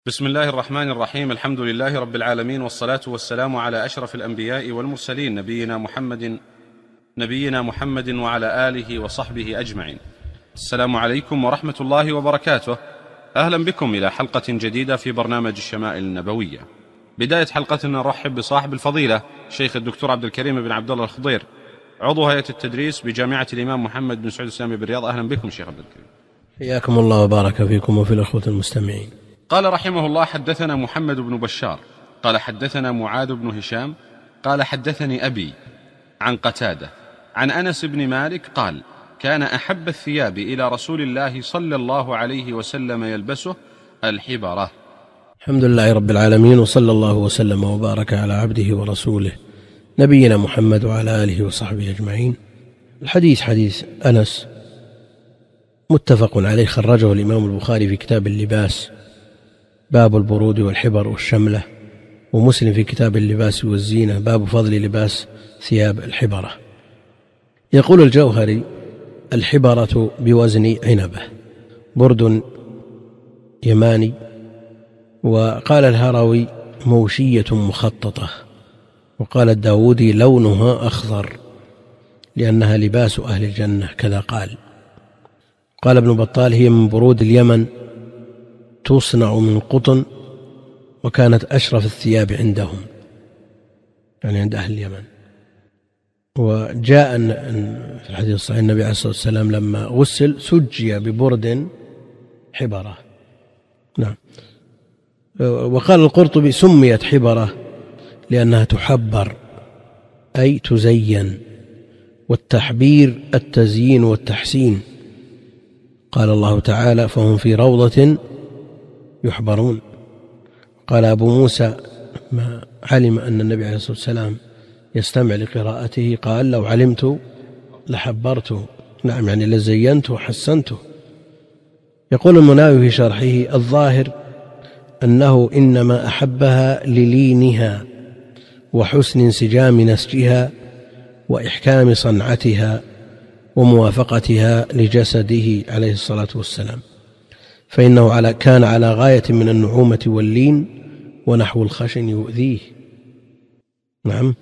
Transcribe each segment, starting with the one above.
بسم الله الرحمن الرحيم. الحمد لله رب العالمين، والصلاة والسلام على أشرف الأنبياء والمرسلين، نبينا محمد وعلى آله وصحبه أجمعين. السلام عليكم ورحمة الله وبركاته. أهلا بكم إلى حلقة جديدة في برنامج الشمائل النبوية. بداية حلقتنا نرحب بصاحب الفضيلة الشيخ الدكتور عبد الكريم بن عبد الله الخضير، عضو هيئة التدريس بجامعة الإمام محمد بن سعود الإسلامي بالرياض. أهلا بكم شيخ عبد الكريم. حياكم الله وبارك فيكم وفي الأخوة المستمعين. قال رحمه الله: حدثنا محمد بن بشار قال حدثنا معاذ بن هشام قال حدثني أبي عن قتادة عن أنس بن مالك قال: كان أحب الثياب إلى رسول الله صلى الله عليه وسلم يلبسه الحبرة. الحمد لله رب العالمين، وصلى الله وسلم وبارك على عبده ورسوله نبينا محمد وعلى آله وصحبه أجمعين. الحديث حديث أنس متفق عليه، خرجه الإمام البخاري في كتاب اللباس باب البرود والحبر والشملة، ومسلم في كتاب اللباس والزينة باب فضل لباس ثياب الحبرة. يقول الجوهري: الحبرة بوزن عنبة، برد يماني. وقال الهروي: موشية مخططة. وقال الداودي: لونها أخضر لأنها لباس أهل الجنة، كذا قال. قال ابن بطال: هي من برود اليمن، تصنع من قطن، وكانت أشرف الثياب عندهم، يعني عند أهل اليمن. وجاء في الحديث الصحيح النبي عليه الصلاة والسلام لما غسل سجي ببرد حبرة. نعم. وقال القرطبي: سميت حبرة لأنها تحبر أي تزين، والتحبير التزيين والتحسين. قال الله تعالى: فهم في روضة يحبرون. قال أبو موسى ما علم أن النبي عليه الصلاة والسلام يستمع لقراءته قال: لو علمت لحبرته. نعم، يعني لزينته وحسنته. يقول المناوي في شرحه: الظاهر أنه إنما أحبها للينها وحسن انسجام نسجها وإحكام صنعتها وموافقتها لجسده عليه الصلاة والسلام، فإنه كان على غاية من النعومة واللين، ونحو الخشن يؤذيه. نعم.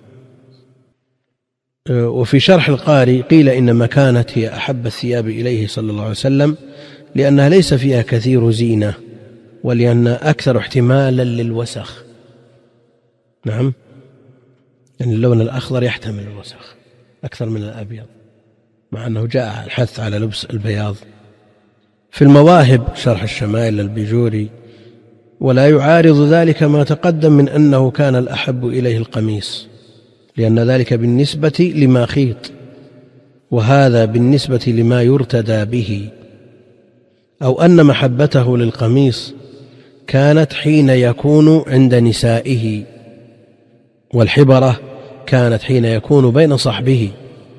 وفي شرح القاري قيل: إنما كانت هي أحب الثياب إليه صلى الله عليه وسلم لأنها ليس فيها كثير زينة، ولأنها أكثر احتمالا للوسخ. نعم، يعني اللون الأخضر يحتمل الوسخ أكثر من الأبيض، مع أنه جاء الحث على لبس البياض. في المواهب شرح الشمائل البيجوري: ولا يعارض ذلك ما تقدم من أنه كان الأحب إليه القميص، لأن ذلك بالنسبة لما خيط، وهذا بالنسبة لما يرتدى به، أو أن محبته للقميص كانت حين يكون عند نسائه، والحبرة كانت حين يكون بين صحبه.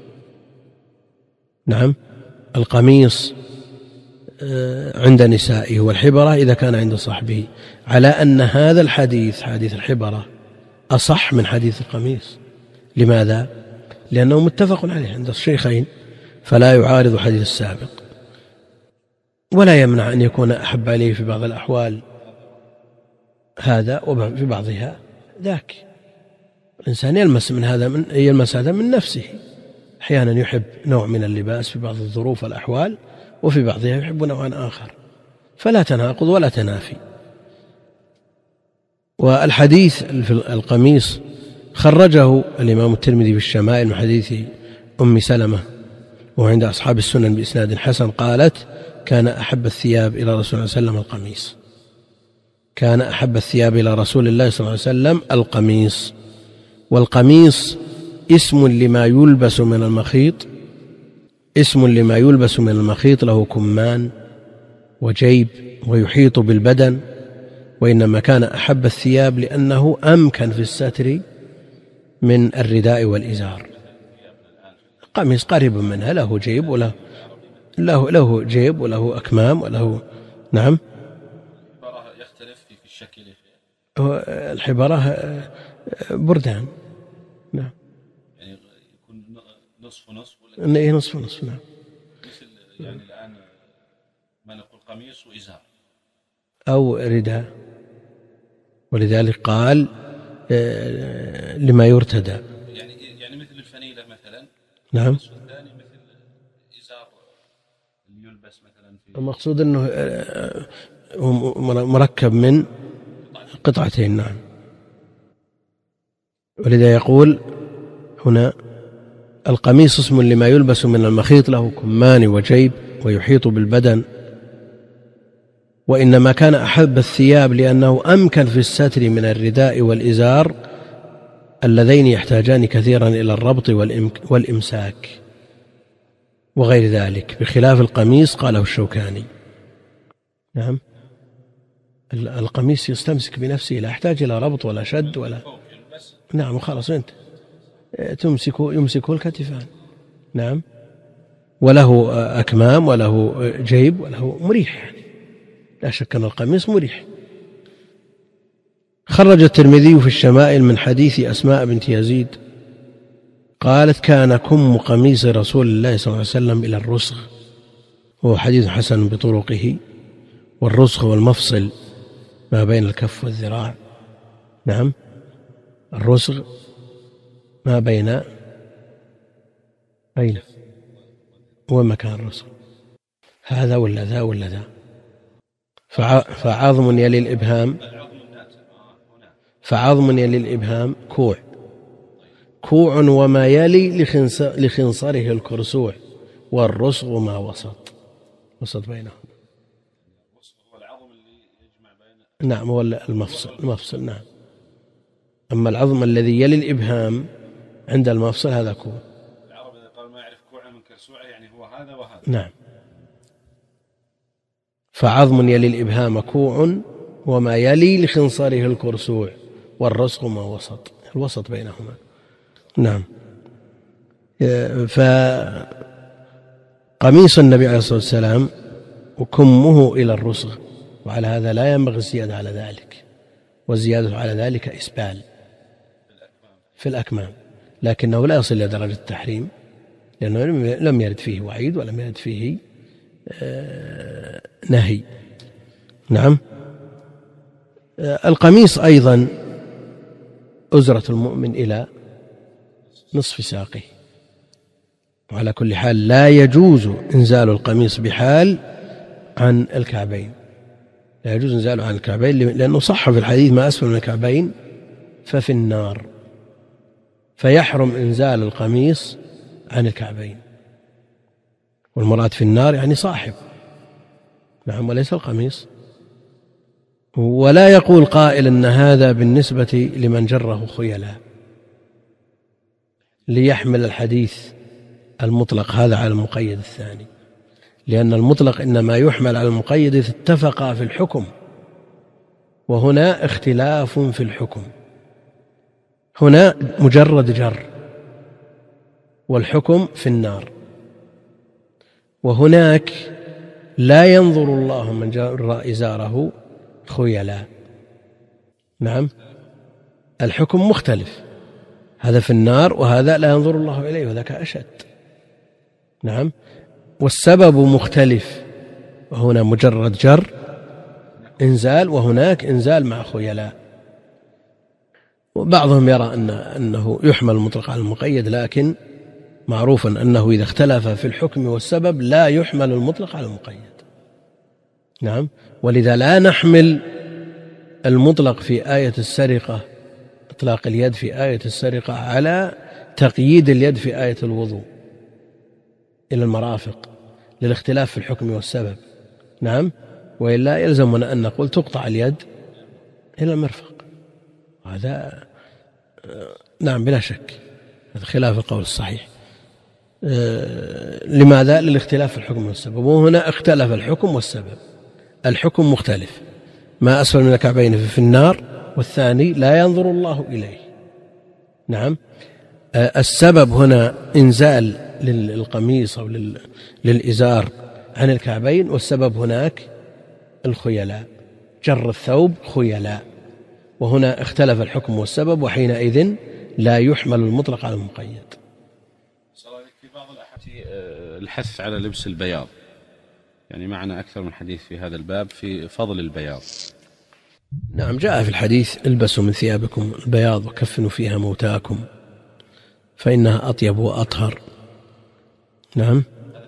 نعم، القميص عند نسائه، والحبرة إذا كان عند صحبه، على أن هذا الحديث حديث الحبرة أصح من حديث القميص. لماذا؟ لأنه متفق عليه عند الشيخين، فلا يعارض حديث السابق، ولا يمنع أن يكون أحب عليه في بعض الأحوال هذا، وفي بعضها ذاك. الإنسان يلمس هذا من نفسه. أحيانا يحب نوع من اللباس في بعض الظروف والأحوال، وفي بعضها يحب نوعا آخر، فلا تناقض ولا تنافي. والحديث في القميص خرجه الإمام الترمذي في الشمائل من حديث أم سلمة، وعند أصحاب السنن بإسناد حسن، قالت: كان أحب الثياب إلى رسول الله صلى الله عليه وسلم القميص. كان أحب الثياب إلى رسول الله صلى الله عليه وسلم القميص. والقميص اسم لما يلبس من المخيط، اسم لما يلبس من المخيط، له كمان وجيب ويحيط بالبدن. وإنما كان أحب الثياب لأنه أمكن في الستر من الرداء والإزار. قميص قريب منها، له جيب وله له جيب وله أكمام وله. نعم. الحبرة يختلف في الشكل. الحبرة بردان. نعم، يعني يكون نصف نصف ولا نصف نصف. نعم، مثل يعني الآن ما نقول قميص وإزار أو رداء. ولذلك قال لما يرتدى، يعني مثل الفنيلة مثلا. نعم. والثاني مثل إزار يلبس مثلا في المقصود أنه مركب من قطعتين. نعم. ولذا يقول هنا: القميص اسم لما يلبس من المخيط، له كمان وجيب ويحيط بالبدن، وإنما كان أحب الثياب لأنه أمكن في الستر من الرداء والإزار اللذين يحتاجان كثيرا إلى الربط والإمساك وغير ذلك، بخلاف القميص. قاله الشوكاني. نعم. القميص يستمسك بنفسه، لا يحتاج إلى ربط ولا شد ولا. نعم. خلاص أنت يمسكه الكتفان. نعم. وله أكمام وله جيب وله مريح، لا شك أن القميص مريح. خرج الترمذي في الشمائل من حديث أسماء بنت يزيد قالت: كان كم قميص رسول الله صلى الله عليه وسلم إلى الرسغ، وهو حديث حسن بطرقه. والرسغ والمفصل ما بين الكف والذراع. نعم. الرسغ ما بين أين هو مكان الرسغ، هذا ولا ذا ولا ذا. فعظم يلي الإبهام، فعظم يلي الإبهام كوع، كوع وما يلي لخنصره الكرسوع، والرسغ ما وسط بينهم. نعم. هو المفصل. نعم. أما العظم الذي يلي الإبهام عند المفصل هذا كوع. العرب إذا قال ما يعرف كوعا من كرسوعه يعني هو هذا وهذا. نعم. فعظم يلي الإبهام كوع وما يلي لخنصره الكرسوع، والرسغ ما الوسط بينهما. نعم. فقميص النبي عليه الصلاة والسلام وكمه إلى الرسغ، وعلى هذا لا ينبغي الزيادة على ذلك، والزيادة على ذلك إسبال في الأكمام، لكنه لا يصل إلى درجة التحريم، لأنه لم يرد فيه وعيد ولم يرد فيه نهي. نعم. القميص أيضا أزرة المؤمن إلى نصف ساقه، وعلى كل حال لا يجوز إنزال القميص بحال عن الكعبين، لا يجوز إنزاله عن الكعبين، لأنه صح في الحديث: ما أسفل من الكعبين ففي النار. فيحرم إنزال القميص عن الكعبين، والمراد في النار يعني صاحب. نعم. وليس القميص. ولا يقول قائل أن هذا بالنسبة لمن جره خيلا، ليحمل الحديث المطلق هذا على المقيد الثاني، لأن المطلق إنما يحمل على المقيد إذ اتفقا في الحكم، وهنا اختلاف في الحكم. هنا مجرد جر والحكم في النار، وهناك لا ينظر الله من جر إزاره خيلا. نعم. الحكم مختلف، هذا في النار وهذا لا ينظر الله إليه وذاك أشد. نعم. والسبب مختلف، وهنا مجرد جر إنزال، وهناك إنزال مع خيلاء. وبعضهم يرى أنه يحمل المطلق على المقيد، لكن معروفا أنه إذا اختلف في الحكم والسبب لا يحمل المطلق على المقيد. نعم. ولذا لا نحمل المطلق في آية السرقة، إطلاق اليد في آية السرقة، على تقييد اليد في آية الوضوء إلى المرافق للاختلاف في الحكم والسبب. نعم. وإلا يلزمنا أن نقول تقطع اليد إلى المرفق، هذا نعم بلا شك هذا خلاف القول الصحيح. لماذا؟ للاختلاف في الحكم والسبب، وهنا اختلف الحكم والسبب. الحكم مختلف: ما أسفل من الكعبين في النار، والثاني لا ينظر الله إليه. نعم. السبب هنا إنزال للقميص أو للإزار عن الكعبين، والسبب هناك الخيلاء، جر الثوب خيلاء، وهنا اختلف الحكم والسبب، وحينئذ لا يحمل المطلق على المقيد. في بعض الأحاديث الحث على لبس البياض، يعني معنا أكثر من حديث في هذا الباب في فضل البياض، نعم، جاء في الحديث: البسوا من ثيابكم البياض وكفنوا فيها موتاكم فإنها أطيب وأطهر. نعم،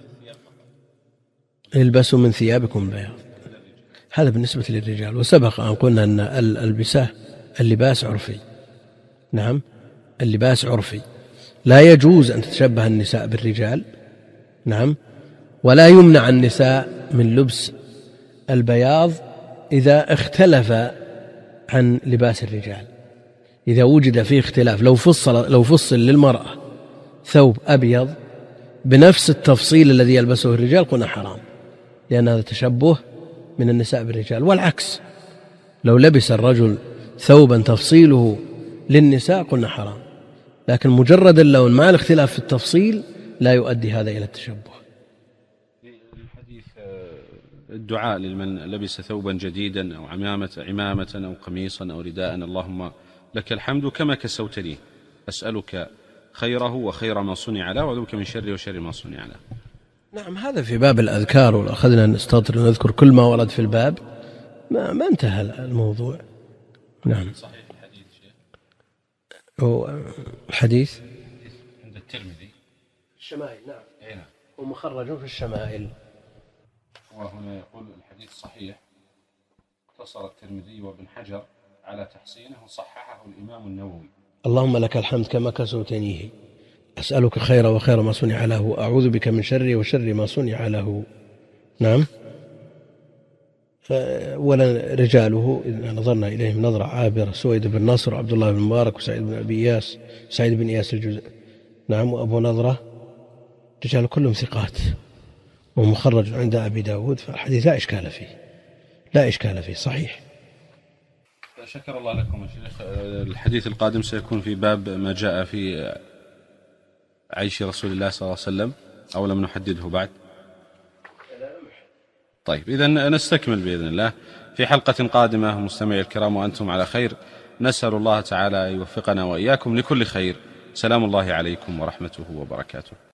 البسوا من ثيابكم البياض، هذا بالنسبة للرجال. وسبق أن قلنا أن الألبسة اللباس عرفي. نعم، اللباس عرفي، لا يجوز أن تتشبه النساء بالرجال. نعم، ولا يمنع النساء من لبس البياض إذا اختلف عن لباس الرجال. إذا وجد فيه اختلاف، لو فصل للمرأة ثوب أبيض بنفس التفصيل الذي يلبسه الرجال قلنا حرام، لأن هذا تشبه من النساء بالرجال. والعكس، لو لبس الرجل ثوبا تفصيله للنساء قلنا حرام، لكن مجرد اللون مع الاختلاف في التفصيل لا يؤدي هذا إلى التشبه. الحديث الدعاء لمن لبس ثوبا جديدا أو عمامة أو قميصا أو رداء: اللهم لك الحمد كما كسوتني، أسألك خيره وخير ما صنع له، وأعوذ بك من شره وشر ما صنع له. نعم، هذا في باب الأذكار، ولو أخذنا نستطر نذكر كل ما ورد في الباب ما انتهى الموضوع. نعم. صحيح الحديث شيخ؟ الحديث عند الترمذي الشمائل. نعم. أي نعم، ومخرج في الشمائل. وهنا يقول الحديث صحيح، اقتصر الترمذي وابن حجر على تحسينه وصححه الإمام النووي. اللهم لك الحمد كما كسوتنيه، أسألك خير وخير ما صنع له، أعوذ بك من شر وشر ما صنع له. نعم. ولا رجاله إذا نظرنا إليهم نظرة عابرة: سويد بن نصر وعبد الله بن مبارك وسعيد بن أبي إياس، سعيد بن إياس الجزء. نعم. وأبو نظرة، رجال كلهم ثقات، ومخرج عند أبي داود، فالحديث لا إشكال فيه، لا إشكال فيه، صحيح. شكر الله لكم يا شيخ. الحديث القادم سيكون في باب ما جاء في عيش رسول الله صلى الله عليه وسلم، أو لم نحدده بعد؟ طيب، إذن نستكمل بإذن الله في حلقة قادمة. مستمعي الكرام وأنتم على خير، نسأل الله تعالى يوفقنا وإياكم لكل خير. سلام الله عليكم ورحمته وبركاته.